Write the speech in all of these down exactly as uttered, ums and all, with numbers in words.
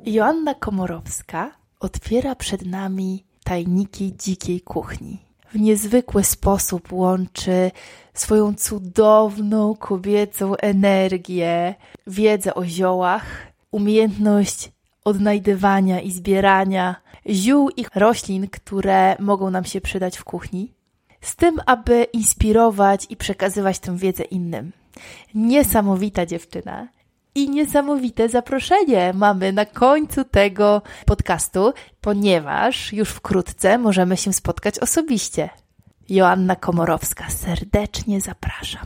Joanna Komorowska otwiera przed nami tajniki dzikiej kuchni. W niezwykły sposób łączy swoją cudowną kobiecą energię, wiedzę o ziołach, umiejętność odnajdywania i zbierania ziół i roślin, które mogą nam się przydać w kuchni, z tym, aby inspirować i przekazywać tę wiedzę innym. Niesamowita dziewczyna. I niesamowite zaproszenie mamy na końcu tego podcastu, ponieważ już wkrótce możemy się spotkać osobiście. Joanna Komorowska, serdecznie zapraszam.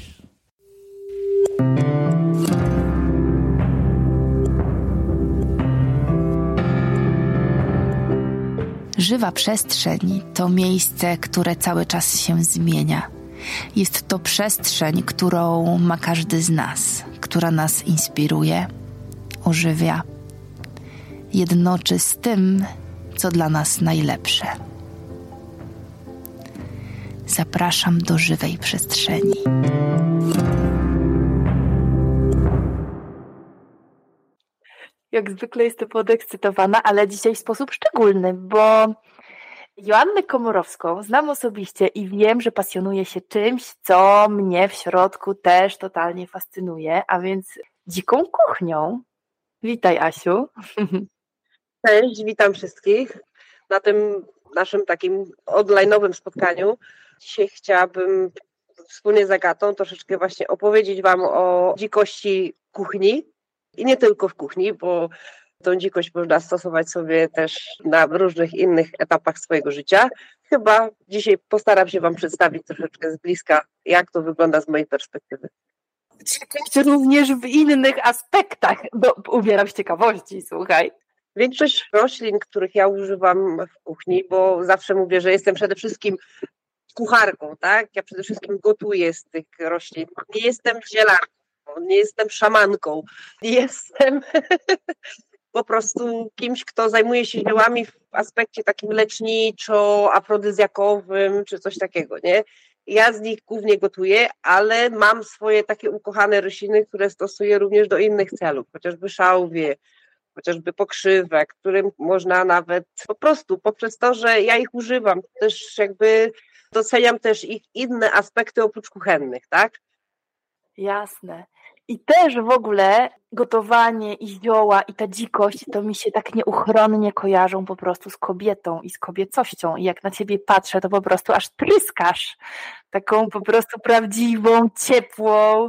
Żywa przestrzeń to miejsce, które cały czas się zmienia. Jest to przestrzeń, którą ma każdy z nas, która nas inspiruje, ożywia, jednoczy z tym, co dla nas najlepsze. Zapraszam do żywej przestrzeni. Jak zwykle jestem podekscytowana, ale dzisiaj w sposób szczególny, bo Joannę Komorowską znam osobiście i wiem, że pasjonuje się czymś, co mnie w środku też totalnie fascynuje, a więc dziką kuchnią. Witaj, Asiu. Cześć, witam wszystkich na tym naszym takim online'owym spotkaniu. Dzisiaj chciałabym wspólnie z Agatą troszeczkę właśnie opowiedzieć Wam o dzikości kuchni i nie tylko w kuchni, bo tą dzikość można stosować sobie też na różnych innych etapach swojego życia. Chyba dzisiaj postaram się Wam przedstawić troszeczkę z bliska, jak to wygląda z mojej perspektywy. Dzikość również w innych aspektach, bo umieram z ciekawości, słuchaj. Większość roślin, których ja używam w kuchni, bo zawsze mówię, że jestem przede wszystkim kucharką, tak? Ja przede wszystkim gotuję z tych roślin. Nie jestem zielarką, nie jestem szamanką, nie jestem po prostu kimś, kto zajmuje się ziołami w aspekcie takim leczniczo-afrodyzjakowym, czy coś takiego, nie? Ja z nich głównie gotuję, ale mam swoje takie ukochane rośliny, które stosuję również do innych celów, chociażby szałwie, chociażby pokrzywę, którym można nawet po prostu poprzez to, że ja ich używam, też jakby doceniam też ich inne aspekty oprócz kuchennych, tak? Jasne. I też w ogóle gotowanie i zioła i ta dzikość to mi się tak nieuchronnie kojarzą po prostu z kobietą i z kobiecością. I jak na ciebie patrzę, to po prostu aż tryskasz taką po prostu prawdziwą, ciepłą,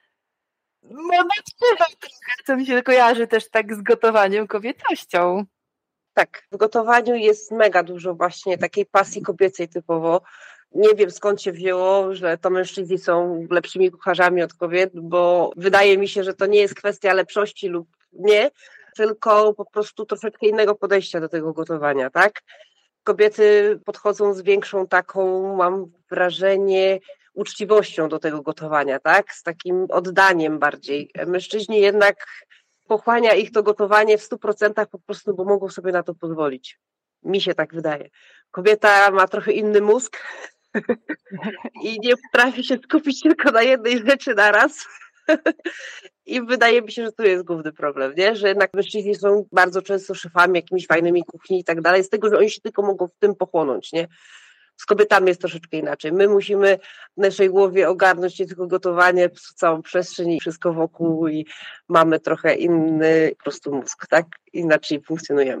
monetyczną trochę, co mi się kojarzy też tak z gotowaniem kobiecością. Tak, w gotowaniu jest mega dużo właśnie takiej pasji kobiecej typowo. Nie wiem, skąd się wzięło, że to mężczyźni są lepszymi kucharzami od kobiet, bo wydaje mi się, że to nie jest kwestia lepszości lub nie, tylko po prostu troszeczkę innego podejścia do tego gotowania, tak? Kobiety podchodzą z większą taką, mam wrażenie, uczciwością do tego gotowania, tak? Z takim oddaniem bardziej. Mężczyźni jednak pochłania ich to gotowanie w stu procentach po prostu, bo mogą sobie na to pozwolić. Mi się tak wydaje. Kobieta ma trochę inny mózg i nie potrafi się skupić tylko na jednej rzeczy naraz. I wydaje mi się, że tu jest główny problem, nie? Że jednak mężczyźni są bardzo często szefami jakimiś fajnymi kuchni i tak dalej, z tego, że oni się tylko mogą w tym pochłonąć, nie? Z kobietami jest troszeczkę inaczej. My musimy w naszej głowie ogarnąć nie tylko gotowanie, całą przestrzeń i wszystko wokół i mamy trochę inny po prostu mózg, tak? Inaczej funkcjonujemy.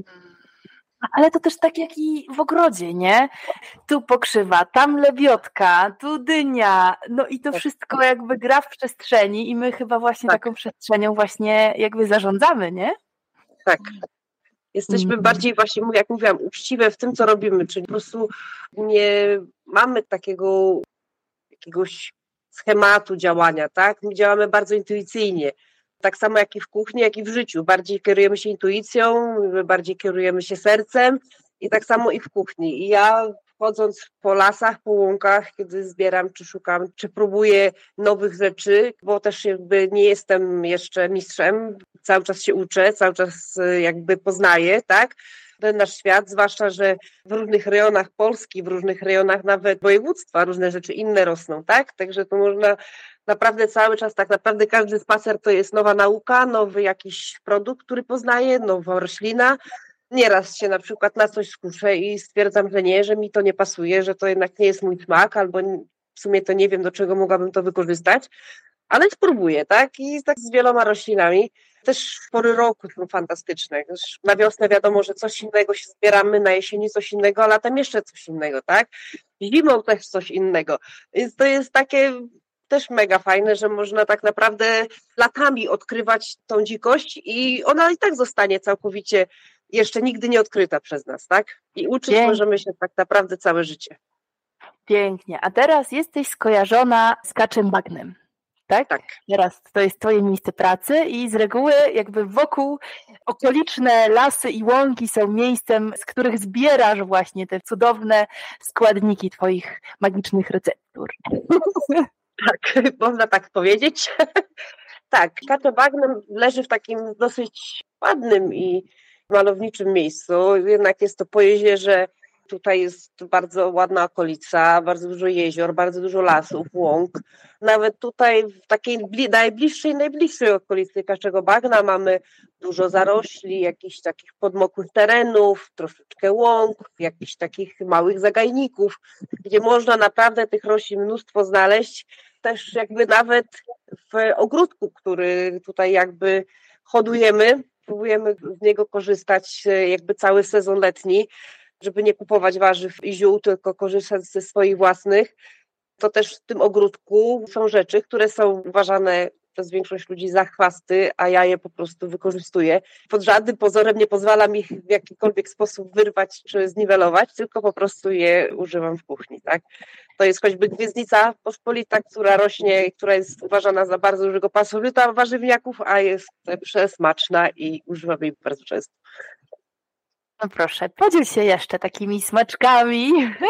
Ale to też tak jak i w ogrodzie, nie? Tu pokrzywa, tam lebiotka, tu dynia, no i to tak. Wszystko jakby gra w przestrzeni i my chyba właśnie tak. Taką przestrzenią właśnie jakby zarządzamy, nie? Tak. Jesteśmy mm. bardziej właśnie, jak mówiłam, uczciwe w tym, co robimy, czyli po prostu nie mamy takiego jakiegoś schematu działania, tak? My działamy bardzo intuicyjnie. Tak samo jak i w kuchni, jak i w życiu. Bardziej kierujemy się intuicją, bardziej kierujemy się sercem i tak samo i w kuchni. I ja chodząc po lasach, po łąkach, kiedy zbieram, czy szukam, czy próbuję nowych rzeczy, bo też jakby nie jestem jeszcze mistrzem, cały czas się uczę, cały czas jakby poznaję, tak? ten nasz świat, zwłaszcza, że w różnych rejonach Polski, w różnych rejonach nawet województwa różne rzeczy inne rosną, tak? Także to można naprawdę cały czas, tak naprawdę każdy spacer to jest nowa nauka, nowy jakiś produkt, który poznaję, nowa roślina. Nieraz się na przykład na coś skuszę i stwierdzam, że nie, że mi to nie pasuje, że to jednak nie jest mój smak, albo w sumie to nie wiem, do czego mogłabym to wykorzystać, ale spróbuję, tak? I tak z wieloma roślinami. Też pory roku są fantastyczne. Też na wiosnę wiadomo, że coś innego się zbieramy, na jesieni coś innego, a latem jeszcze coś innego, tak? Zimą też coś innego. Więc to jest takie też mega fajne, że można tak naprawdę latami odkrywać tą dzikość i ona i tak zostanie całkowicie jeszcze nigdy nie odkryta przez nas, tak? I uczyć Pięknie. Możemy się tak naprawdę całe życie. Pięknie. A teraz jesteś skojarzona z kaczym bagnem. Tak? Tak. Teraz to jest twoje miejsce pracy i z reguły jakby wokół okoliczne lasy i łąki są miejscem, z których zbierasz właśnie te cudowne składniki twoich magicznych receptur. Tak, można tak powiedzieć. Tak, kacze bagno leży w takim dosyć ładnym i malowniczym miejscu, jednak jest to po jeziorze. Tutaj jest bardzo ładna okolica, bardzo dużo jezior, bardzo dużo lasów, łąk. Nawet tutaj w takiej najbliższej, najbliższej okolicy Kaczego Bagna mamy dużo zarośli, jakichś takich podmokłych terenów, troszeczkę łąk, jakichś takich małych zagajników, gdzie można naprawdę tych roślin mnóstwo znaleźć. Też jakby nawet w ogródku, który tutaj jakby hodujemy, próbujemy z niego korzystać jakby cały sezon letni, żeby nie kupować warzyw i ziół, tylko korzystać ze swoich własnych. To też w tym ogródku są rzeczy, które są uważane przez większość ludzi za chwasty, a ja je po prostu wykorzystuję. Pod żadnym pozorem nie pozwalam ich w jakikolwiek sposób wyrwać czy zniwelować, tylko po prostu je używam w kuchni. Tak? To jest choćby gwiezdnica pospolita, która rośnie, która jest uważana za bardzo dużego pasożyta warzywniaków, a jest przesmaczna i używam jej bardzo często. No proszę, podziel się jeszcze takimi smaczkami.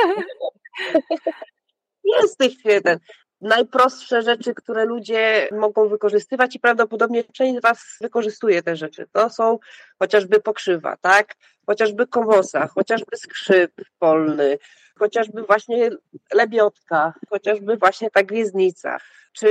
Jest tych ten, najprostsze rzeczy, które ludzie mogą wykorzystywać i prawdopodobnie część z Was wykorzystuje te rzeczy. To są chociażby pokrzywa, tak? Chociażby komosa, chociażby skrzyp polny, chociażby właśnie lebiotka, chociażby właśnie ta gwiezdnica, czy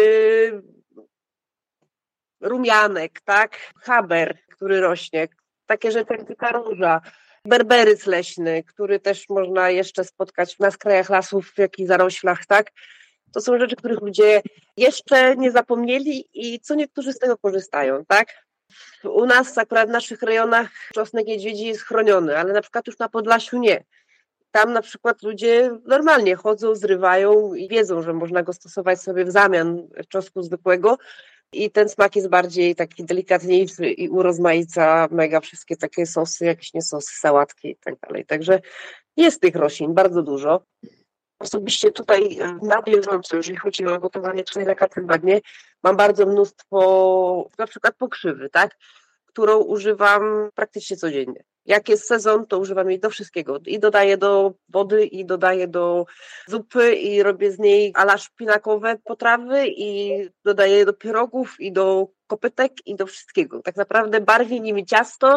rumianek, tak? Haber, który rośnie, takie rzeczy jak dzika róża, berberyc leśny, który też można jeszcze spotkać na skrajach lasów, w jakichś zaroślach, tak? To są rzeczy, których ludzie jeszcze nie zapomnieli i co niektórzy z tego korzystają, tak? U nas akurat w naszych rejonach czosnek niedźwiedzi jest chroniony, ale na przykład już na Podlasiu nie. Tam na przykład ludzie normalnie chodzą, zrywają i wiedzą, że można go stosować sobie w zamian czosnku zwykłego i ten smak jest bardziej taki delikatniejszy i urozmaica mega wszystkie takie sosy, jakieś nie sosy, sałatki i tak dalej. Także jest tych roślin bardzo dużo. Osobiście tutaj na bieżąco, jeżeli chodzi o gotowanie tutaj na Kaczym Bagnie, mam bardzo mnóstwo na przykład pokrzywy, tak, którą używam praktycznie codziennie. Jak jest sezon, to używam jej do wszystkiego. I dodaję do wody, i dodaję do zupy, i robię z niej ala szpinakowe potrawy, i dodaję do pierogów, i do kopytek, i do wszystkiego. Tak naprawdę barwię nimi ciasto,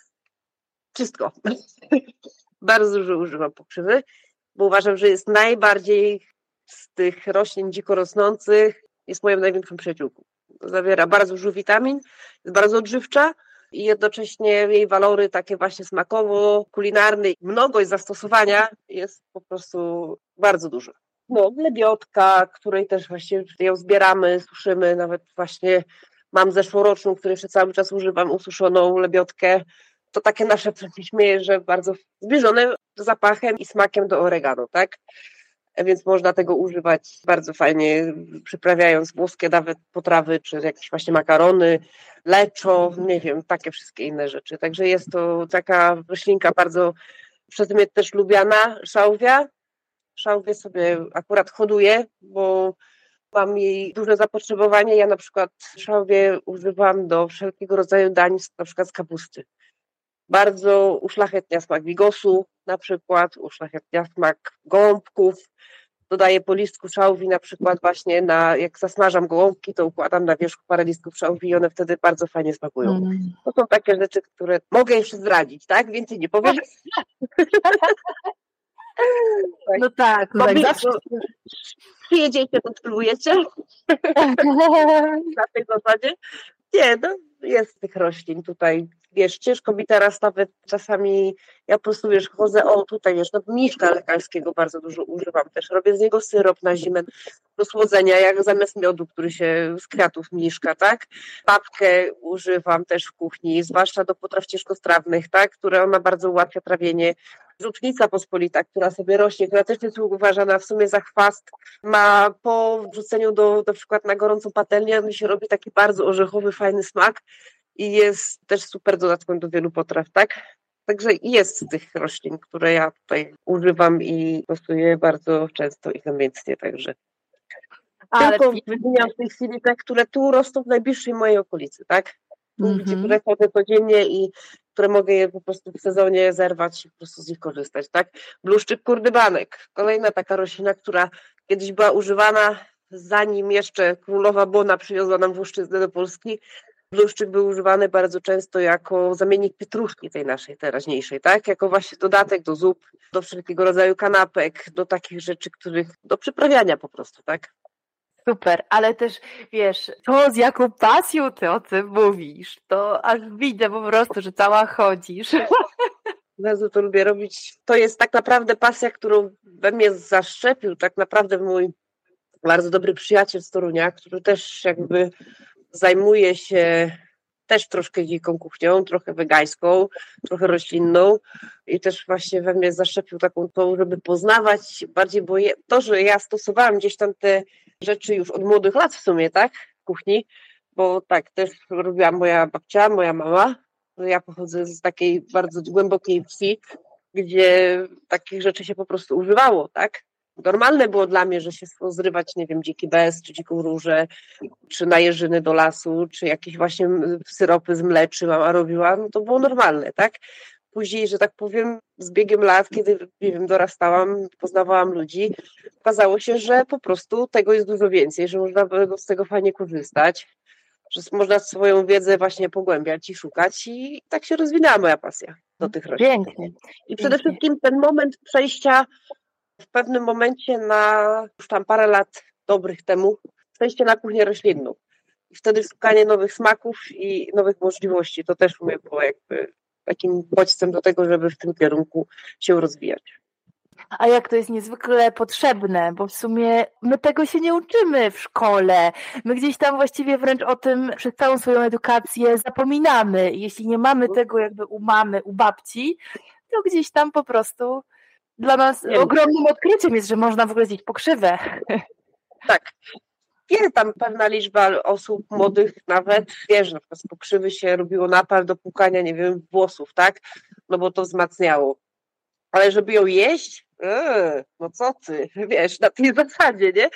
wszystko. Bardzo dużo używam pokrzywy, bo uważam, że jest najbardziej z tych roślin dziko rosnących, jest moją największą przyjaciółką. Zawiera bardzo dużo witamin, jest bardzo odżywcza i jednocześnie jej walory takie właśnie smakowo-kulinarne, mnogość zastosowania jest po prostu bardzo duża. No, lebiotka, której też właśnie ją zbieramy, suszymy, nawet właśnie mam zeszłoroczną, której jeszcze cały czas używam, ususzoną lebiotkę. To takie nasze, przecież śmieję, że bardzo zbliżone zapachem i smakiem do oregano, tak? Więc można tego używać bardzo fajnie, przyprawiając włoskie nawet potrawy, czy jakieś właśnie makarony, leczo, nie wiem, takie wszystkie inne rzeczy. Także jest to taka roślinka bardzo przeze mnie też lubiana, szałwia. Szałwię sobie akurat hoduję, bo mam jej duże zapotrzebowanie. Ja na przykład szałwię używam do wszelkiego rodzaju dań, na przykład z kapusty. Bardzo uszlachetnia smak bigosu, na przykład uszlachetnia smak gołąbków, dodaję po listku szałwi na przykład właśnie na, jak zasmażam gołąbki, to układam na wierzchu parę listków szałwi i one wtedy bardzo fajnie smakują. Mm. To są takie rzeczy, które mogę jeszcze zdradzić, tak? Więcej nie powiem. No tak, no tak, zawsze... Przyjedziecie, to spróbujecie. Na tej zasadzie. Nie, no jest tych roślin tutaj. Wiesz, ciężko mi teraz nawet czasami, ja po prostu wiesz, chodzę, o tutaj wiesz, no mniszka lekarskiego bardzo dużo używam też, robię z niego syrop na zimę do słodzenia, jak zamiast miodu, który się z kwiatów mniszka, tak? Papkę używam też w kuchni, zwłaszcza do potraw ciężkostrawnych, tak? Które ona bardzo ułatwia trawienie. Żucznica pospolita, która sobie rośnie, która też jest uważana w sumie za chwast, ma po wrzuceniu do, na przykład na gorącą patelnię, on się robi taki bardzo orzechowy, fajny smak i jest też super dodatkiem do wielu potraw, tak? Także jest tych roślin, które ja tutaj używam i stosuję bardzo często i namiętnie, także. Ale tylko wymieniam w tej chwili te, które tu rosną w najbliższej mojej okolicy, tak? Tu, mm-hmm. gdzie które chodzę codziennie i które mogę je po prostu w sezonie zerwać i po prostu z nich korzystać, tak? Bluszczyk kurdybanek, kolejna taka roślina, która kiedyś była używana, zanim jeszcze królowa Bona przywiozła nam włoszczyznę do Polski. Bluszczyk był używany bardzo często jako zamiennik pietruszki tej naszej teraźniejszej, tak? Jako właśnie dodatek do zup, do wszelkiego rodzaju kanapek, do takich rzeczy, których, do przyprawiania po prostu, tak? Super, ale też wiesz, to z jaką pasją ty o tym mówisz, to aż widzę po prostu, że cała chodzisz. Bardzo to lubię robić. To jest tak naprawdę pasja, którą we mnie zaszczepił tak naprawdę mój bardzo dobry przyjaciel z Torunia, który też jakby zajmuje się też troszkę dziką kuchnią, trochę wegańską, trochę roślinną i też właśnie we mnie zaszczepił taką tą, żeby poznawać bardziej, bo je, to, że ja stosowałam gdzieś tam te rzeczy już od młodych lat w sumie, tak, w kuchni, bo tak też robiła moja babcia, moja mama. Ja pochodzę z takiej bardzo głębokiej wsi, gdzie takich rzeczy się po prostu używało, tak? Normalne było dla mnie, że się zrywać, nie wiem, dziki bez, czy dziką różę, czy na jeżyny do lasu, czy jakieś właśnie syropy z mleczy mama robiła, no to było normalne, tak? Później, że tak powiem, z biegiem lat, kiedy, nie wiem, dorastałam, poznawałam ludzi, okazało się, że po prostu tego jest dużo więcej, że można z tego fajnie korzystać, że można swoją wiedzę właśnie pogłębiać i szukać i tak się rozwinęła moja pasja do tych roślin. Pięknie. I przede wszystkim ten moment przejścia w pewnym momencie na, już tam parę lat dobrych temu, przejście na kuchnię roślinną. I wtedy szukanie nowych smaków i nowych możliwości, to też u mnie było jakby takim bodźcem do tego, żeby w tym kierunku się rozwijać. A jak to jest niezwykle potrzebne, bo w sumie my tego się nie uczymy w szkole. My gdzieś tam właściwie wręcz o tym przez całą swoją edukację zapominamy. Jeśli nie mamy tego jakby u mamy, u babci, to gdzieś tam po prostu dla nas nie ogromnym odkryciem jest, że można w ogóle zjeść pokrzywę. Tak. Jest tam pewna liczba osób młodych nawet, wiesz, że na przykład z pokrzywy się robiło napar do płukania, nie wiem, włosów, tak? No bo to wzmacniało. Ale żeby ją jeść? Eee, no co ty, wiesz, na tej zasadzie, nie?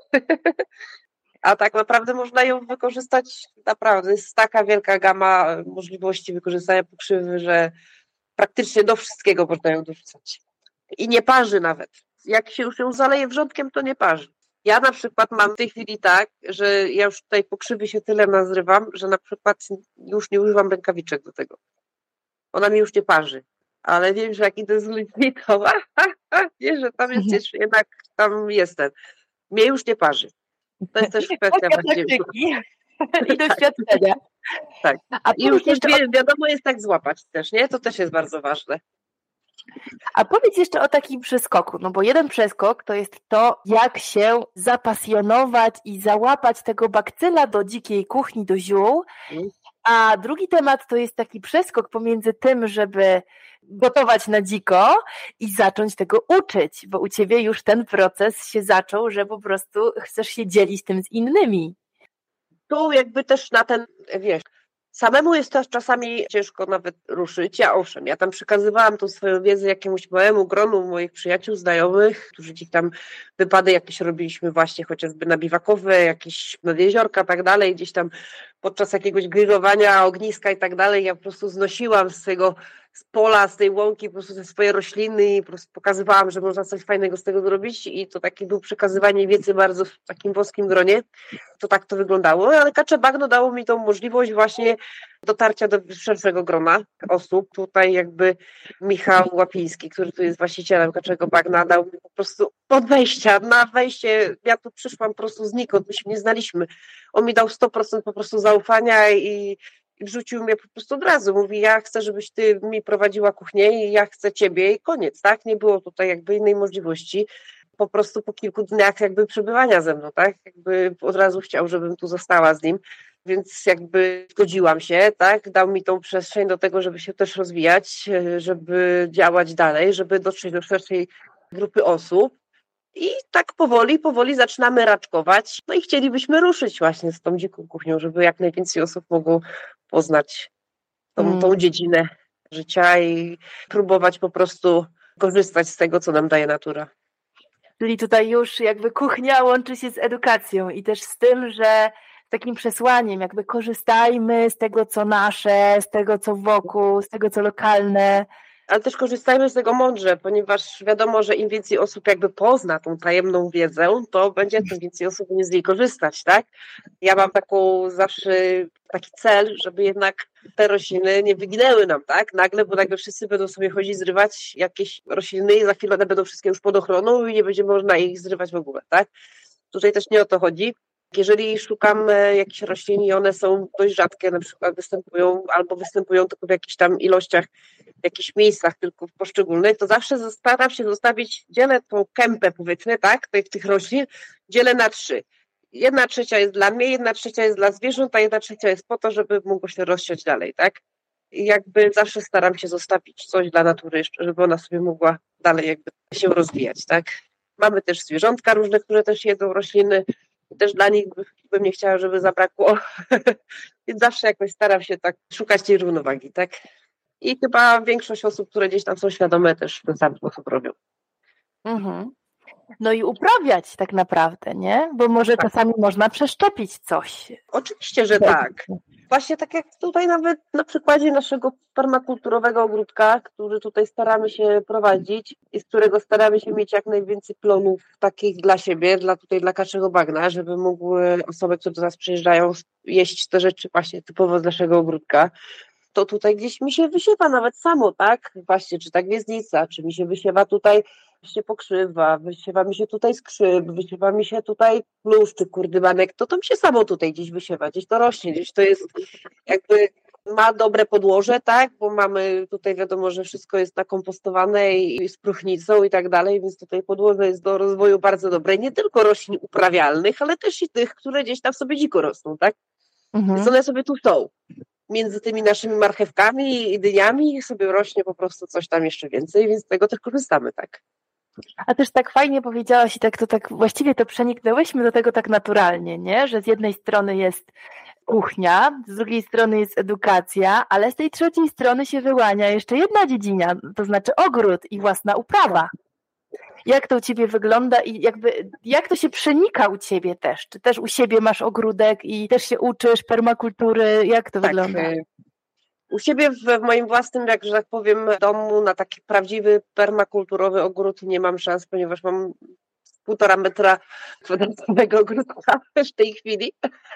A tak naprawdę można ją wykorzystać, naprawdę jest taka wielka gama możliwości wykorzystania pokrzywy, że praktycznie do wszystkiego można ją dorzucać. I nie parzy nawet. Jak się już ją zaleje wrzątkiem, to nie parzy. Ja na przykład mam w tej chwili tak, że ja już tutaj pokrzywy się tyle nazrywam, że na przykład już nie używam rękawiczek do tego. Ona mi już nie parzy. Ale wiem, że jak idę z ludźmi, to nie, że tam jest jeszcze jednak, tam jestem. Mnie już nie parzy. To jest też kwestia właściwie. I doświadczenia. Tak. A i już jeszcze wi- wiadomo jest tak złapać też, nie? To też jest bardzo ważne. A powiedz jeszcze o takim przeskoku, no bo jeden przeskok to jest to, jak się zapasjonować i załapać tego bakcyla do dzikiej kuchni, do ziół, a drugi temat to jest taki przeskok pomiędzy tym, żeby gotować na dziko i zacząć tego uczyć, bo u ciebie już ten proces się zaczął, że po prostu chcesz się dzielić tym z innymi. Tu jakby też na ten, wiesz, samemu jest też czasami ciężko nawet ruszyć. Ja owszem, ja tam przekazywałam tą swoją wiedzę jakiemuś małemu gronu moich przyjaciół, znajomych, którzy gdzieś tam wypady jakieś robiliśmy właśnie chociażby na biwakowe, jakieś nad jeziorka, tak dalej, gdzieś tam podczas jakiegoś grillowania, ogniska i tak dalej, ja po prostu znosiłam z tego z pola, z tej łąki po prostu te swoje rośliny i po prostu pokazywałam, że można coś fajnego z tego zrobić i to takie było przekazywanie wiedzy bardzo w takim wąskim gronie. To tak to wyglądało, ale Kacze Bagno dało mi tą możliwość właśnie dotarcia do szerszego grona osób. Tutaj jakby Michał Łapiński, który tu jest właścicielem Kaczego Bagna, dał mi po prostu od wejścia, na wejście, ja tu przyszłam po prostu znikąd, my się nie znaliśmy. On mi dał sto procent po prostu zaufania i I wrzucił mnie po prostu od razu. Mówi, ja chcę, żebyś ty mi prowadziła kuchnię i ja chcę ciebie i koniec, tak? Nie było tutaj jakby innej możliwości. Po prostu po kilku dniach jakby przebywania ze mną, tak? Jakby od razu chciał, żebym tu została z nim. Więc jakby zgodziłam się, tak? Dał mi tą przestrzeń do tego, żeby się też rozwijać, żeby działać dalej, żeby dotrzeć do szerszej grupy osób. I tak powoli, powoli zaczynamy raczkować. No i chcielibyśmy ruszyć właśnie z tą dziką kuchnią, żeby jak najwięcej osób mogło poznać tą, mm. tą dziedzinę życia i próbować po prostu korzystać z tego, co nam daje natura. Czyli tutaj już jakby kuchnia łączy się z edukacją i też z tym, że takim przesłaniem jakby korzystajmy z tego, co nasze, z tego, co wokół, z tego, co lokalne. Ale też korzystajmy z tego mądrze, ponieważ wiadomo, że im więcej osób jakby pozna tą tajemną wiedzę, to będzie tym więcej osób nie z niej korzystać, tak? Ja mam taką zawsze taki cel, żeby jednak te rośliny nie wyginęły nam, tak? Nagle, bo nagle wszyscy będą sobie chodzić, zrywać jakieś rośliny i za chwilę one będą wszystkie już pod ochroną i nie będzie można ich zrywać w ogóle, tak? Tutaj też nie o to chodzi. Jeżeli szukam jakichś roślin i one są dość rzadkie, na przykład występują albo występują tylko w jakichś tam ilościach, w jakichś miejscach tylko w poszczególnych, to zawsze staram się zostawić, dzielę tą kępę powiedzmy, tak, tych, tych roślin, dzielę na trzy. Jedna trzecia jest dla mnie, jedna trzecia jest dla zwierząt, a jedna trzecia jest po to, żeby mogło się rozsiać dalej, tak? I jakby zawsze staram się zostawić coś dla natury jeszcze, żeby ona sobie mogła dalej jakby się rozwijać, tak? Mamy też zwierzątka różne, które też jedzą rośliny, też dla nich bym nie chciała, żeby zabrakło. Więc zawsze jakoś staram się tak szukać tej równowagi, tak? I chyba większość osób, które gdzieś tam są świadome, też w ten sam sposób robią. Mhm. No i uprawiać tak naprawdę, nie? Bo może tak. Czasami można przeszczepić coś. Oczywiście, że tak. Właśnie tak jak tutaj nawet na przykładzie naszego permakulturowego ogródka, który tutaj staramy się prowadzić i z którego staramy się mieć jak najwięcej plonów takich dla siebie, dla tutaj dla Kaczego Bagna, żeby mogły osoby, które do nas przyjeżdżają, jeść te rzeczy właśnie typowo z naszego ogródka. To tutaj gdzieś mi się wysiewa nawet samo, tak? Właśnie, czy ta gwiezdnica, czy mi się wysiewa tutaj się pokrzywa, wysiewa mi się tutaj skrzyp, wysiewa mi się tutaj plusz czy kurdybanek, to to mi się samo tutaj gdzieś wysiewa, gdzieś to rośnie, gdzieś to jest jakby ma dobre podłoże, tak? Bo mamy tutaj wiadomo, że wszystko jest nakompostowane i z próchnicą i tak dalej, więc tutaj podłoże jest do rozwoju bardzo dobre, nie tylko roślin uprawialnych, ale też i tych, które gdzieś tam sobie dziko rosną, tak? Mhm. Więc one sobie tu są. Między tymi naszymi marchewkami i dyniami sobie rośnie po prostu coś tam jeszcze więcej, więc z tego też korzystamy, tak. A też tak fajnie powiedziałaś i tak to tak właściwie to przeniknęłyśmy do tego tak naturalnie, nie? Że z jednej strony jest kuchnia, z drugiej strony jest edukacja, ale z tej trzeciej strony się wyłania jeszcze jedna dziedzina, to znaczy ogród i własna uprawa. Jak to u Ciebie wygląda i jakby jak to się przenika u Ciebie też? Czy też u siebie masz ogródek i też się uczysz permakultury? Jak to tak, wygląda? U siebie w, w moim własnym, jak że tak powiem, domu na taki prawdziwy permakulturowy ogród nie mam szans, ponieważ mam półtora metra kwadratowego ogródka w tej chwili,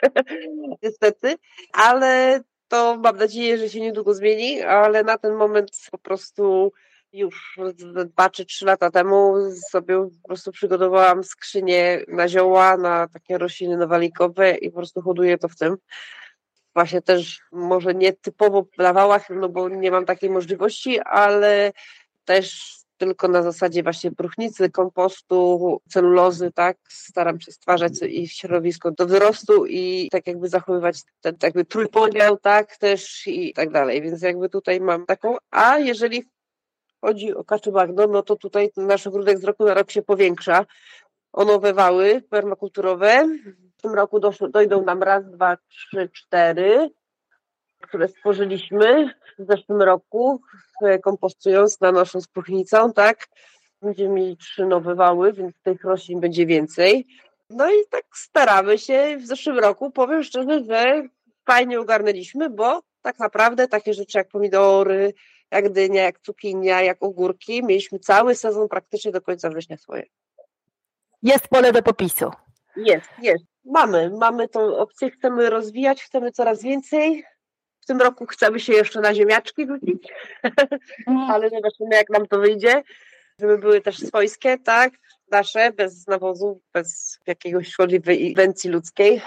niestety, ale to mam nadzieję, że się niedługo zmieni, ale na ten moment po prostu już dwa czy trzy lata temu sobie po prostu przygotowałam skrzynię na zioła, na takie rośliny nowalikowe i po prostu hoduję to w tym. Właśnie też może nie typowo na wałach, no bo nie mam takiej możliwości, ale też tylko na zasadzie właśnie próchnicy, kompostu, celulozy, tak, staram się stwarzać i środowisko do wzrostu i tak jakby zachowywać ten jakby trójpodział, tak, też i tak dalej, więc jakby tutaj mam taką, a jeżeli chodzi o Kacze Bagno, no to tutaj nasz ogródek z roku na rok się powiększa o nowe wały permakulturowe. W tym roku doszło, dojdą nam raz, dwa, trzy, cztery, które stworzyliśmy w zeszłym roku, kompostując, nanosząc próchnicą, tak. Będziemy mieli trzy nowe wały, więc tych roślin będzie więcej. No i tak staramy się. W zeszłym roku, powiem szczerze, że fajnie ogarnęliśmy, bo tak naprawdę takie rzeczy jak pomidory, jak dynia, jak cukinia, jak ogórki, mieliśmy cały sezon praktycznie do końca września swoje. Jest pole do popisu. Jest, jest. Mamy, mamy tą opcję, chcemy rozwijać, chcemy coraz więcej. W tym roku chcemy się jeszcze na ziemniaczki rzucić, ale zobaczymy, jak nam to wyjdzie, żeby były też swojskie, tak, nasze, bez nawozu, bez jakiegoś szkodliwej inwencji ludzkiej,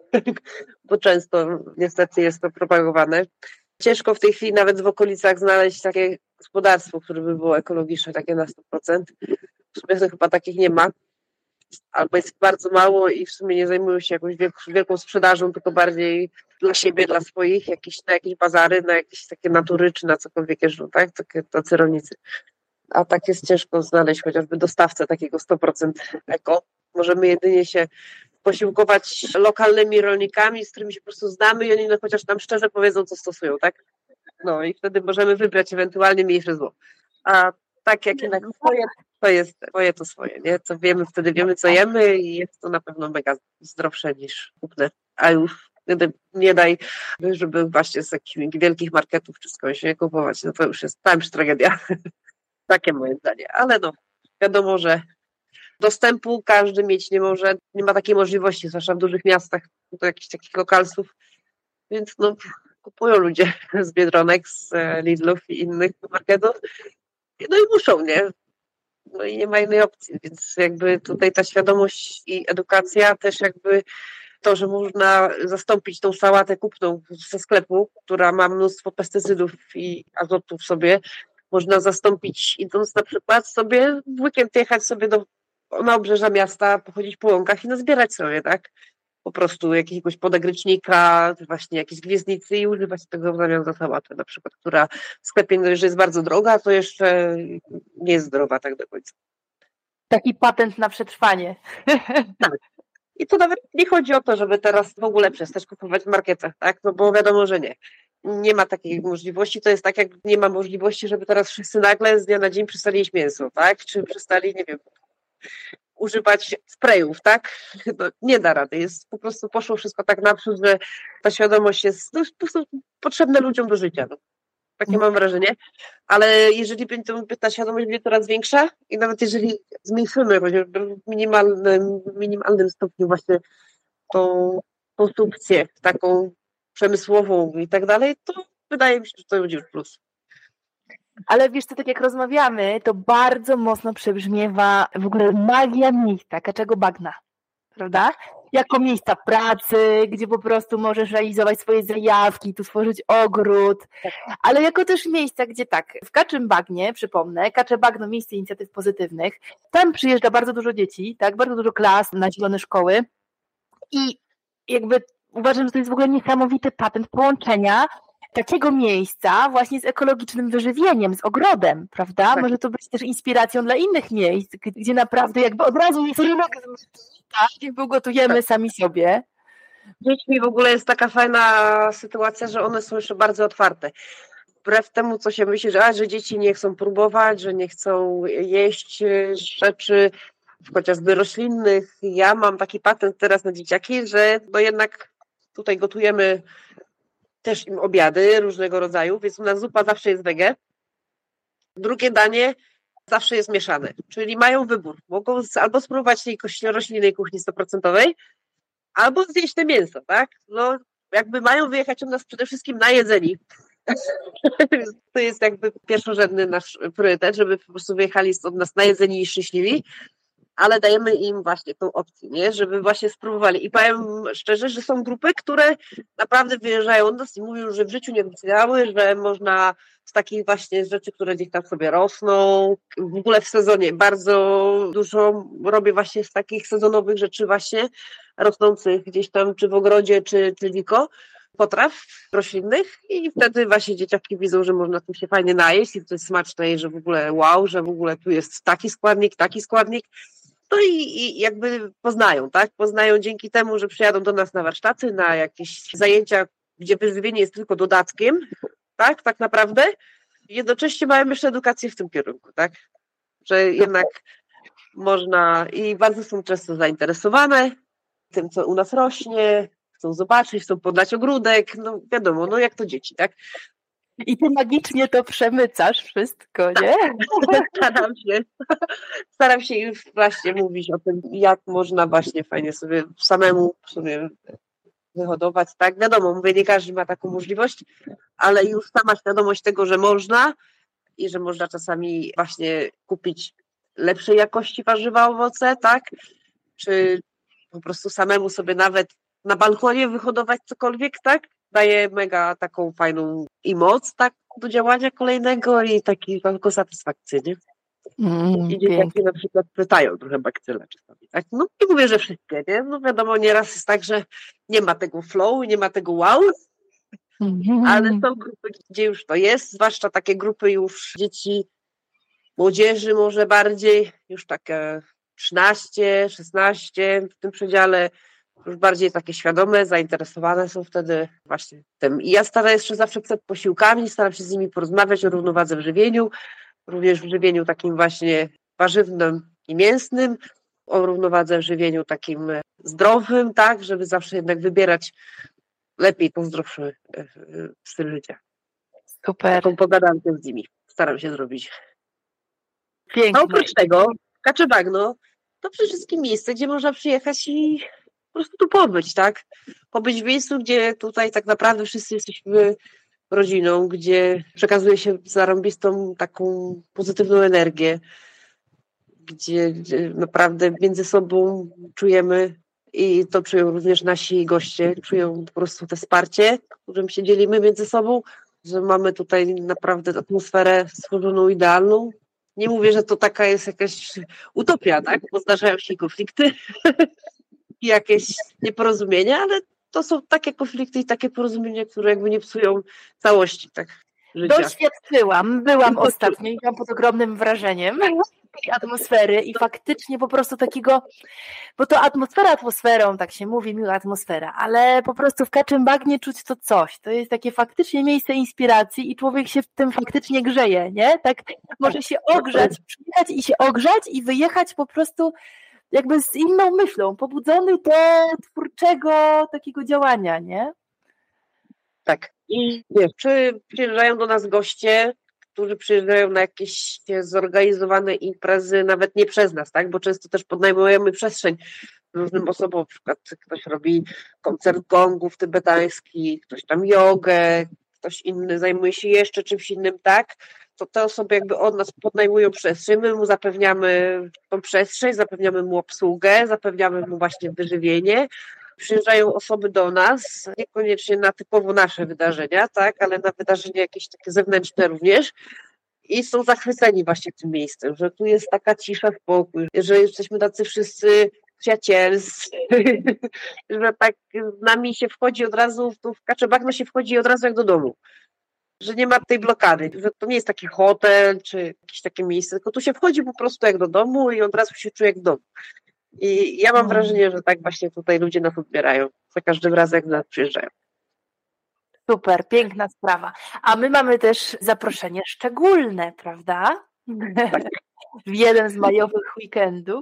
bo często niestety jest to propagowane. Ciężko w tej chwili nawet w okolicach znaleźć takie gospodarstwo, które by było ekologiczne, takie na sto procent. W sumie to chyba takich nie ma. Albo jest bardzo mało i w sumie nie zajmują się jakąś wielką sprzedażą, tylko bardziej dla siebie, dla swoich, jakieś, na jakieś bazary, na jakieś takie natury, czy na cokolwiek jeżdżą, tak? Takie tacy rolnicy. A tak jest ciężko znaleźć chociażby dostawcę takiego sto procent eko. Możemy jedynie się posiłkować lokalnymi rolnikami, z którymi się po prostu znamy i oni no, chociaż nam szczerze powiedzą, co stosują, tak? No i wtedy możemy wybrać ewentualnie mniejsze zło. A tak jak jednak swoje, to jest swoje to swoje, nie? Co wiemy, wtedy wiemy, co jemy i jest to na pewno mega zdrowsze niż kupne. A już gdy nie daj, żeby właśnie z jakichś wielkich marketów czy skądś nie kupować, no to już jest, tam już tragedia. Takie moje zdanie. Ale no, wiadomo, że dostępu każdy mieć nie może, nie ma takiej możliwości, zwłaszcza w dużych miastach, do jakichś takich lokalsów, więc no, kupują ludzie z Biedronek, z Lidlów i innych marketów, no i muszą, nie? No i nie ma innej opcji, więc jakby tutaj ta świadomość i edukacja też jakby to, że można zastąpić tą sałatę kupną ze sklepu, która ma mnóstwo pestycydów i azotu w sobie, można zastąpić idąc na przykład sobie w weekend jechać sobie do, na obrzeża miasta, pochodzić po łąkach i nazbierać sobie, tak? Po prostu jakiegoś podagrycznika, właśnie jakieś gwiezdnicy i używać tego w zamian za sałatę na przykład, która w sklepie, no, że jest bardzo droga, to jeszcze nie jest zdrowa tak do końca. Taki patent na przetrwanie. Tak. I to nawet nie chodzi o to, żeby teraz w ogóle przestać kupować w marketach, tak? No bo wiadomo, że nie. Nie ma takiej możliwości. To jest tak, jak nie ma możliwości, żeby teraz wszyscy nagle z dnia na dzień przestali jeść mięso, tak? Czy przestali, nie wiem, używać sprayów, tak? No, nie da rady. Jest po prostu poszło wszystko tak naprzód, że ta świadomość jest no, po prostu potrzebna ludziom do życia. No. Takie mam wrażenie. Ale jeżeli będzie ta świadomość będzie coraz większa i nawet jeżeli zmniejszymy chociażby w minimalnym, minimalnym stopniu właśnie tą konsumpcję taką przemysłową i tak dalej, to wydaje mi się, że to będzie już plus. Ale wiesz co, tak jak rozmawiamy, to bardzo mocno przebrzmiewa w ogóle magia miejsca, Kaczego Bagna, prawda? Jako miejsca pracy, gdzie po prostu możesz realizować swoje zajawki, tu stworzyć ogród, ale jako też miejsca, gdzie tak, w Kaczym Bagnie, przypomnę, Kacze Bagno, miejsce inicjatyw pozytywnych, tam przyjeżdża bardzo dużo dzieci, tak, bardzo dużo klas na zielone szkoły i jakby uważam, że to jest w ogóle niesamowity patent połączenia takiego miejsca właśnie z ekologicznym wyżywieniem, z ogrodem, prawda? Tak. Może to być też inspiracją dla innych miejsc, gdzie naprawdę jakby od razu jest rynek z myśli, tak? Jakby ugotujemy tak. sami sobie. Dziećmi w ogóle jest taka fajna sytuacja, że one są jeszcze bardzo otwarte. Wbrew temu, co się myśli, że, a, że dzieci nie chcą próbować, że nie chcą jeść rzeczy chociażby roślinnych. Ja mam taki patent teraz na dzieciaki, że no jednak tutaj gotujemy też im obiady różnego rodzaju, więc u nas zupa zawsze jest wege. Drugie danie zawsze jest mieszane, czyli mają wybór. Mogą albo spróbować tej roślinnej kuchni sto procent, albo zjeść te mięso, tak? No, jakby mają wyjechać od nas przede wszystkim najedzeni. To jest jakby pierwszorzędny nasz priorytet, żeby po prostu wyjechali od nas najedzeni i szczęśliwi, ale dajemy im właśnie tą opcję, nie? Żeby właśnie spróbowali. I powiem szczerze, że są grupy, które naprawdę wyjeżdżają od nas i mówią, że w życiu nie wiedziały, że można z takich właśnie rzeczy, które gdzieś tam sobie rosną, w ogóle w sezonie bardzo dużo robię właśnie z takich sezonowych rzeczy właśnie rosnących gdzieś tam czy w ogrodzie, czy tylko potraw roślinnych i wtedy właśnie dzieciaki widzą, że można tym się fajnie najeść i to jest smaczne i że w ogóle wow, że w ogóle tu jest taki składnik, taki składnik. No i, i jakby poznają, tak? Poznają dzięki temu, że przyjadą do nas na warsztaty, na jakieś zajęcia, gdzie wyżywienie jest tylko dodatkiem, tak? Tak naprawdę. Jednocześnie mają jeszcze edukację w tym kierunku, tak? Że jednak można i bardzo są często zainteresowane tym, co u nas rośnie, chcą zobaczyć, chcą podlać ogródek, no wiadomo, no jak to dzieci, tak? I ty magicznie to przemycasz wszystko, nie? Staram się, staram się już właśnie mówić o tym, jak można właśnie fajnie sobie samemu sobie wyhodować, tak? Wiadomo, mówię, nie każdy ma taką możliwość, ale już sama świadomość tego, że można i że można czasami właśnie kupić lepszej jakości warzywa, owoce, tak? Czy po prostu samemu sobie nawet na balkonie wyhodować cokolwiek, tak? Daje mega taką fajną i moc, tak? Do działania kolejnego i taki tylko satysfakcję, nie? Mm, I dzieciaki na przykład pytają trochę bakcyla czasami, tak? No nie mówię, że wszystkie, nie? No wiadomo, nieraz jest tak, że nie ma tego flow, nie ma tego wow, mm. ale są grupy, gdzie już to jest, zwłaszcza takie grupy już dzieci, młodzieży może bardziej, już takie trzynaście, szesnaście w tym przedziale, już bardziej takie świadome, zainteresowane są wtedy właśnie tym. I ja staram się zawsze przed posiłkami, staram się z nimi porozmawiać o równowadze w żywieniu, również w żywieniu takim właśnie warzywnym i mięsnym, o równowadze w żywieniu takim zdrowym, tak, żeby zawsze jednak wybierać lepiej tą zdrowszy styl życia. Super. Taką pogadankę z nimi staram się zrobić. Pięknie. A oprócz tego Kaczebagno to przede wszystkim miejsce, gdzie można przyjechać i po prostu tu pobyć, tak? Pobyć w miejscu, gdzie tutaj tak naprawdę wszyscy jesteśmy rodziną, gdzie przekazuje się zarąbistą taką pozytywną energię, gdzie naprawdę między sobą czujemy i to czują również nasi goście, czują po prostu to wsparcie, którym się dzielimy między sobą, że mamy tutaj naprawdę atmosferę stworzoną idealną. Nie mówię, że to taka jest jakaś utopia, tak? Bo zdarzają się konflikty i jakieś nieporozumienia, ale to są takie konflikty i takie porozumienia, które jakby nie psują całości tak życia. Doświadczyłam, byłam ostatnio i byłam pod ogromnym wrażeniem tej atmosfery i faktycznie po prostu takiego, bo to atmosfera atmosferą, tak się mówi, miła atmosfera, ale po prostu w Kaczym Bagnie czuć to coś, to jest takie faktycznie miejsce inspiracji i człowiek się w tym faktycznie grzeje, nie? Tak może się ogrzać, przyjechać i się ogrzać i wyjechać po prostu jakby z inną myślą, pobudzony do twórczego takiego działania, nie? Tak. I wiesz, czy przyjeżdżają do nas goście, którzy przyjeżdżają na jakieś zorganizowane imprezy, nawet nie przez nas, tak? Bo często też podnajmujemy przestrzeń różnym osobom, na przykład ktoś robi koncert gongów tybetański, ktoś tam jogę, ktoś inny zajmuje się jeszcze czymś innym, tak? To te osoby jakby od nas podnajmują przestrzeń, my mu zapewniamy tą przestrzeń, zapewniamy mu obsługę, zapewniamy mu właśnie wyżywienie. Przyjeżdżają osoby do nas, niekoniecznie na typowo nasze wydarzenia, tak, ale na wydarzenia jakieś takie zewnętrzne również i są zachwyceni właśnie tym miejscem, że tu jest taka cisza, spokój, że jesteśmy tacy wszyscy przyjacielscy, że tak z nami się wchodzi od razu, tu w Kaczebagno się wchodzi od razu jak do domu, że nie ma tej blokady, że to nie jest taki hotel czy jakieś takie miejsce, tylko tu się wchodzi po prostu jak do domu i od razu się czuje jak w domu. I ja mam wrażenie, że tak właśnie tutaj ludzie nas odbierają za każdym razem, jak do nas przyjeżdżają. Super, piękna sprawa. A my mamy też zaproszenie szczególne, prawda? Tak. W jeden z majowych weekendów.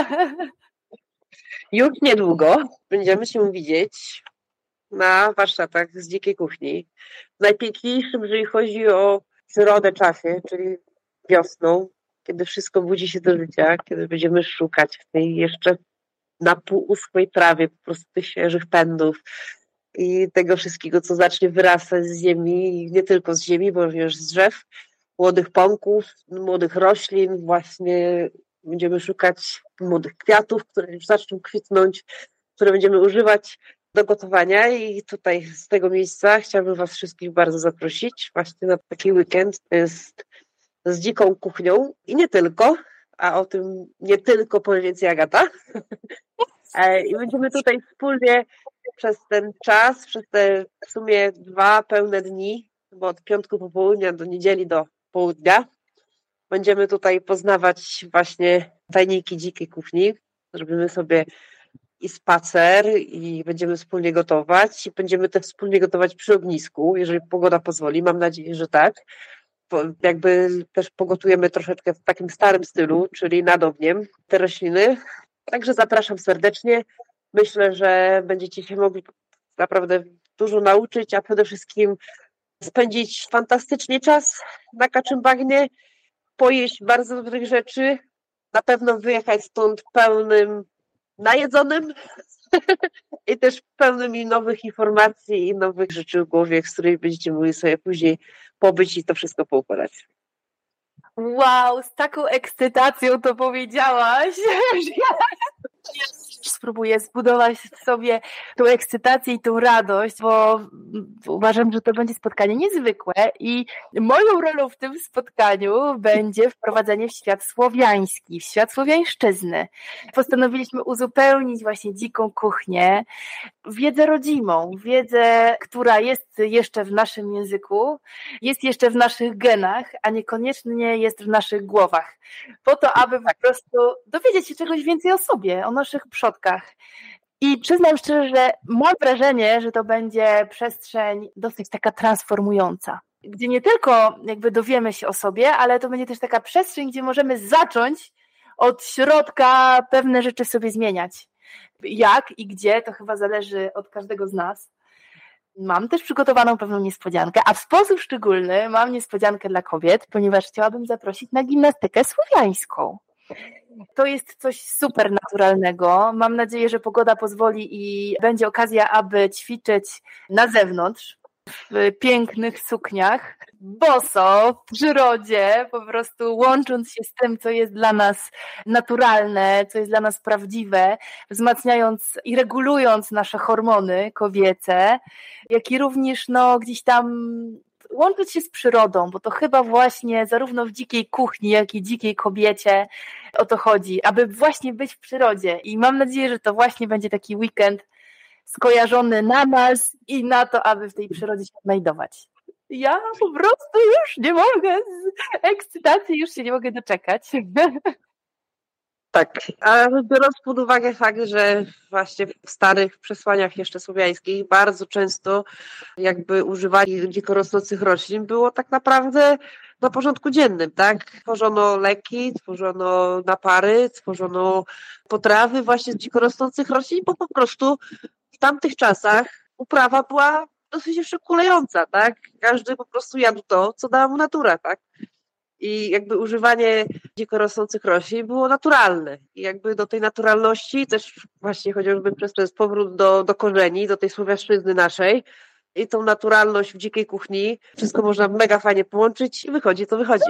Już niedługo będziemy się widzieć na warsztatach z dzikiej kuchni. W najpiękniejszym, jeżeli chodzi o przyrodę czasie, czyli wiosną, kiedy wszystko budzi się do życia, kiedy będziemy szukać w tej jeszcze na pół uschłej trawie po prostu tych świeżych pędów i tego wszystkiego, co zacznie wyrastać z ziemi, nie tylko z ziemi, bo również z drzew, młodych pąków, młodych roślin, właśnie będziemy szukać młodych kwiatów, które już zaczną kwitnąć, które będziemy używać do gotowania i tutaj z tego miejsca chciałabym Was wszystkich bardzo zaprosić właśnie na taki weekend, to jest z dziką kuchnią i nie tylko, a o tym nie tylko powie więcej Agata. I będziemy tutaj wspólnie przez ten czas, przez te w sumie dwa pełne dni, bo od piątku popołudnia do niedzieli do południa, będziemy tutaj poznawać właśnie tajniki dzikiej kuchni. Zrobimy sobie i spacer i będziemy wspólnie gotować i będziemy też wspólnie gotować przy ognisku, jeżeli pogoda pozwoli, mam nadzieję, że tak. Jakby też pogotujemy troszeczkę w takim starym stylu, czyli nad ogniem te rośliny. Także zapraszam serdecznie. Myślę, że będziecie się mogli naprawdę dużo nauczyć, a przede wszystkim spędzić fantastycznie czas na Kaczym Bagnie, pojeść bardzo dobrych rzeczy, na pewno wyjechać stąd pełnym, najedzonym i też pełnym i nowych informacji i nowych rzeczy w głowie, z którymi będziecie mogli sobie później pobyć i to wszystko poukładać. Wow, z taką ekscytacją to powiedziałaś, że ja spróbuję zbudować w sobie tą ekscytację i tą radość, bo uważam, że to będzie spotkanie niezwykłe i moją rolą w tym spotkaniu będzie wprowadzenie w świat słowiański, w świat słowiańszczyzny. Postanowiliśmy uzupełnić właśnie dziką kuchnię, wiedzę rodzimą, wiedzę, która jest jeszcze w naszym języku, jest jeszcze w naszych genach, a niekoniecznie jest w naszych głowach. Po to, aby po prostu dowiedzieć się czegoś więcej o sobie, o naszych przodkach. I przyznam szczerze, że mam wrażenie, że to będzie przestrzeń dosyć taka transformująca, gdzie nie tylko jakby dowiemy się o sobie, ale to będzie też taka przestrzeń, gdzie możemy zacząć od środka pewne rzeczy sobie zmieniać. Jak i gdzie, to chyba zależy od każdego z nas. Mam też przygotowaną pewną niespodziankę, a w sposób szczególny mam niespodziankę dla kobiet, ponieważ chciałabym zaprosić na gimnastykę słowiańską. To jest coś super naturalnego. Mam nadzieję, że pogoda pozwoli i będzie okazja, aby ćwiczyć na zewnątrz, w pięknych sukniach, boso, w przyrodzie, po prostu łącząc się z tym, co jest dla nas naturalne, co jest dla nas prawdziwe, wzmacniając i regulując nasze hormony kobiece, jak i również no, gdzieś tam łączyć się z przyrodą, bo to chyba właśnie zarówno w dzikiej kuchni, jak i dzikiej kobiecie o to chodzi, aby właśnie być w przyrodzie i mam nadzieję, że to właśnie będzie taki weekend skojarzony na nas i na to, aby w tej przyrodzie się odnajdować. Ja po prostu już nie mogę, z ekscytacji już się nie mogę doczekać. Tak, a biorąc pod uwagę fakt, że właśnie w starych przesłaniach jeszcze słowiańskich bardzo często jakby używali dziko rosnących roślin, było tak naprawdę na porządku dziennym, tak? Tworzono leki, tworzono napary, tworzono potrawy właśnie z dziko rosnących roślin, bo po prostu w tamtych czasach uprawa była dosyć jeszcze kulejąca, tak? Każdy po prostu jadł to, co dała mu natura, tak? I jakby używanie dziko rosnących roślin było naturalne. I jakby do tej naturalności też właśnie chociażby przez ten powrót do, do korzeni, do tej słowiańszczyzny naszej i tą naturalność w dzikiej kuchni, wszystko można mega fajnie połączyć i wychodzi, to wychodzi.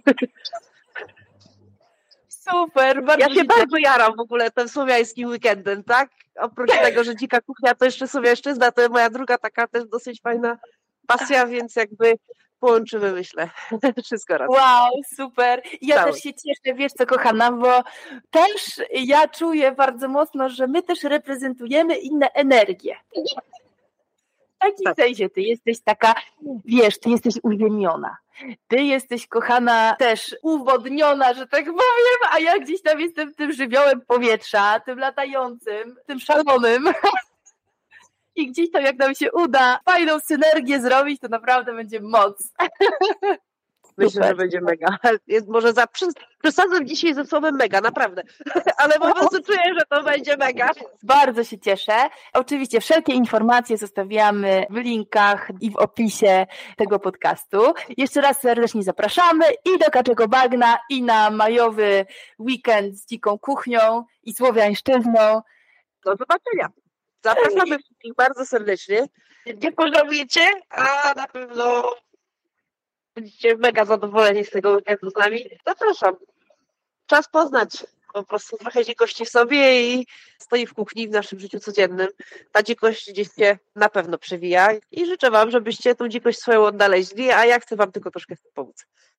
Super, bardzo ja się bardzo jaram w ogóle tym słowiańskim weekendem, tak? Oprócz tego, że dzika kuchnia to jeszcze słowiańszczyzna, to moja druga taka też dosyć fajna pasja, więc jakby połączymy, myślę, wszystko razem. Wow, super. Ja Cały. też się cieszę, wiesz co, kochana, bo też ja czuję bardzo mocno, że my też reprezentujemy inne energie. W takim tak. sensie ty jesteś taka, wiesz, ty jesteś uziemiona. Ty jesteś, kochana, też uwodniona, że tak powiem, a ja gdzieś tam jestem tym żywiołem powietrza, tym latającym, tym szalonym. I gdzieś tam, jak nam się uda fajną synergię zrobić, to naprawdę będzie moc. Myślę, Super. że będzie mega. Jest może za przesadzam dzisiaj ze słowem mega, naprawdę. Ale po prostu czuję, że to będzie mega. Bardzo się cieszę. Oczywiście wszelkie informacje zostawiamy w linkach i w opisie tego podcastu. Jeszcze raz serdecznie zapraszamy i do Kaczego Bagna, i na majowy weekend z dziką kuchnią i słowiańszczyzną. Do zobaczenia. Zapraszamy wszystkich bardzo serdecznie. Nie pożałujecie, a na pewno będziecie mega zadowoleni z tego weekendu z nami. Zapraszam. Czas poznać po prostu trochę dzikości w sobie i stoi w kuchni w naszym życiu codziennym. Ta dzikość gdzieś się na pewno przewija i życzę wam, żebyście tą dzikość swoją odnaleźli, a ja chcę wam tylko troszkę w tym pomóc.